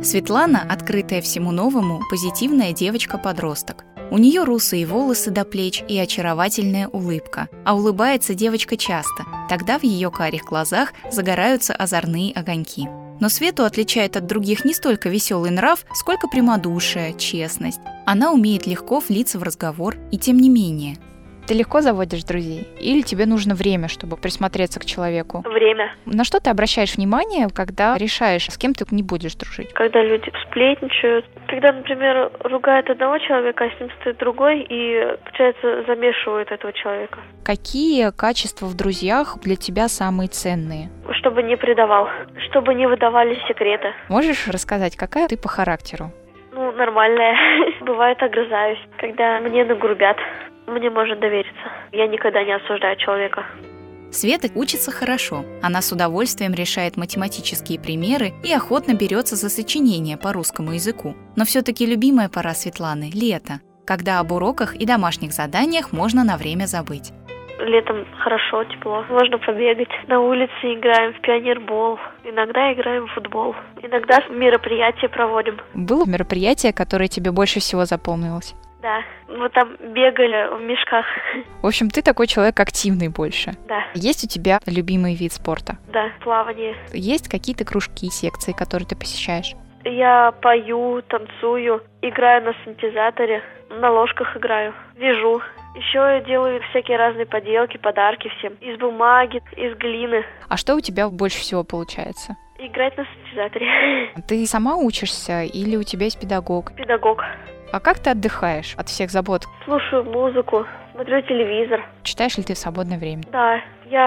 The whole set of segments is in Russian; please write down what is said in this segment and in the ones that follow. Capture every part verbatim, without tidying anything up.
Светлана – открытая всему новому, позитивная девочка-подросток. У нее русые волосы до плеч и очаровательная улыбка. А улыбается девочка часто. Тогда в ее карих глазах загораются озорные огоньки. Но Свету отличает от других не столько веселый нрав, сколько прямодушие, честность. Она умеет легко влиться в разговор, и тем не менее. Ты легко заводишь друзей? Или тебе нужно время, чтобы присмотреться к человеку? Время. На что ты обращаешь внимание, когда решаешь, с кем ты не будешь дружить? Когда люди сплетничают. Когда, например, ругают одного человека, а с ним стоит другой, и, получается, замешивают этого человека. Какие качества в друзьях для тебя самые ценные? Чтобы не предавал, чтобы не выдавали секреты. Можешь рассказать, какая ты по характеру? Ну, нормальная. Бывает, огрызаюсь, когда мне нагрубят. Мне можно довериться. Я никогда не осуждаю человека. Света учится хорошо. Она с удовольствием решает математические примеры и охотно берется за сочинения по русскому языку. Но все-таки любимая пора Светланы – лето, когда об уроках и домашних заданиях можно на время забыть. Летом хорошо, тепло. Можно побегать. На улице играем в пионербол. Иногда играем в футбол. Иногда мероприятия проводим. Было мероприятие, которое тебе больше всего запомнилось? Да, мы там бегали в мешках. В общем, ты такой человек активный больше. Да. Есть у тебя любимый вид спорта? Да, плавание. Есть какие-то кружки, секции, которые ты посещаешь? Я пою, танцую, играю на синтезаторе, на ложках играю, вяжу. Еще я делаю всякие разные поделки, подарки всем. Из бумаги, из глины. А что у тебя больше всего получается? Играть на синтезаторе. Ты сама учишься или у тебя есть педагог? Педагог. А как ты отдыхаешь от всех забот? Слушаю музыку, смотрю телевизор. Читаешь ли ты в свободное время? Да,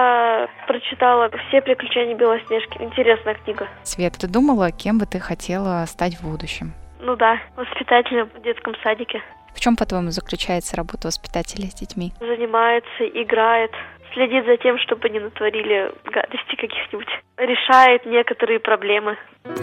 я прочитала «Все приключения Белоснежки». Интересная книга. Света, ты думала, кем бы ты хотела стать в будущем? Ну да, воспитателем в детском садике. В чем, по-твоему, заключается работа воспитателя с детьми? Занимается, играет, следит за тем, чтобы не натворили гадости каких-нибудь. Решает некоторые проблемы.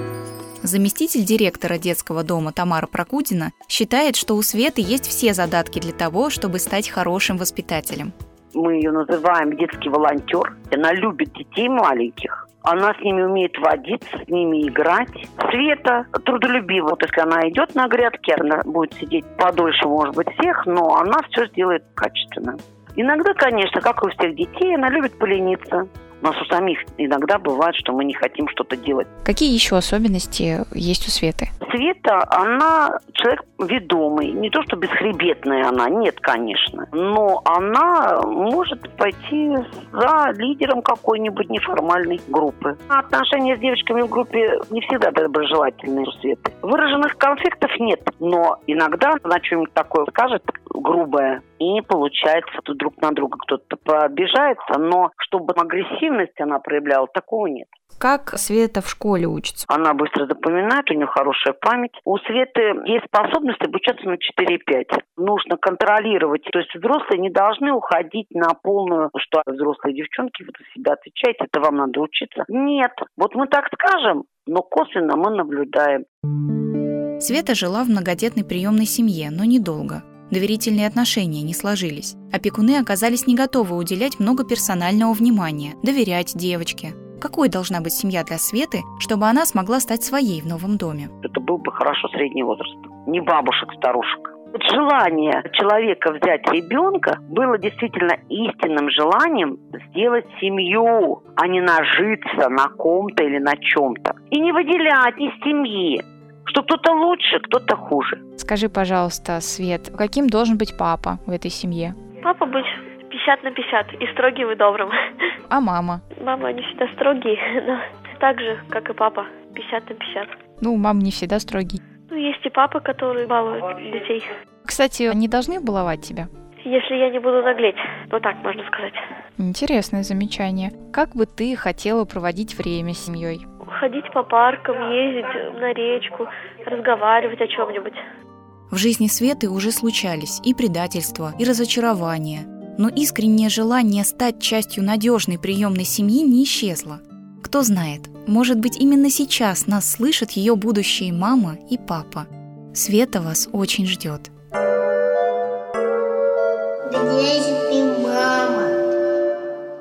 Заместитель директора детского дома Тамара Прокудина считает, что у Светы есть все задатки для того, чтобы стать хорошим воспитателем. Мы ее называем детский волонтер. Она любит детей маленьких. Она с ними умеет водиться, с ними играть. Света трудолюбива. Вот если она идет на грядке, она будет сидеть подольше, может быть, всех, но она все сделает качественно. Иногда, конечно, как и у всех детей, она любит полениться. У нас у самих иногда бывает, что мы не хотим что-то делать. Какие еще особенности есть у Светы? Света, она человек ведомый. Не то, что бесхребетная она, нет, конечно. Но она может пойти за лидером какой-нибудь неформальной группы. Отношения с девочками в группе не всегда доброжелательные у Светы. Выраженных конфликтов нет, но иногда она что-нибудь такое скажет грубое, и получается, что друг на друга кто-то пообижается, но чтобы агрессивность она проявляла, такого нет. Как Света в школе учится? Она быстро запоминает, у нее хорошая память. У Светы есть способность обучаться на четыре пять. Нужно контролировать. То есть взрослые не должны уходить на полную, что взрослые девчонки, вы за себя отвечаете, это вам надо учиться. Нет. Вот мы так скажем, но косвенно мы наблюдаем. Света жила в многодетной приемной семье, но недолго. Доверительные отношения не сложились. Опекуны оказались не готовы уделять много персонального внимания, доверять девочке. Какой должна быть семья для Светы, чтобы она смогла стать своей в новом доме? Это был бы хорошо средний возраст. Не бабушек, старушек. Вот желание человека взять ребенка было действительно истинным желанием сделать семью, а не нажиться на ком-то или на чем-то. И не выделять из семьи, что кто-то лучше, кто-то хуже. Скажи, пожалуйста, Свет, каким должен быть папа в этой семье? Папа быть пятьдесят на пятьдесят, и строгим, и добрым. А мама? Мама не всегда строгие, но так же, как и папа, пятьдесят на пятьдесят. Ну, мама не всегда строгий. Ну, есть и папы, которые балуют детей. Кстати, они должны баловать тебя? Если я не буду наглеть, ну так можно сказать. Интересное замечание. Как бы ты хотела проводить время с семьей? Ходить по паркам, ездить на речку, разговаривать о чем-нибудь. В жизни Светы уже случались и предательства, и разочарования. Но искреннее желание стать частью надежной приемной семьи не исчезло. Кто знает, может быть, именно сейчас нас слышат ее будущие мама и папа. Света вас очень ждет. Здесь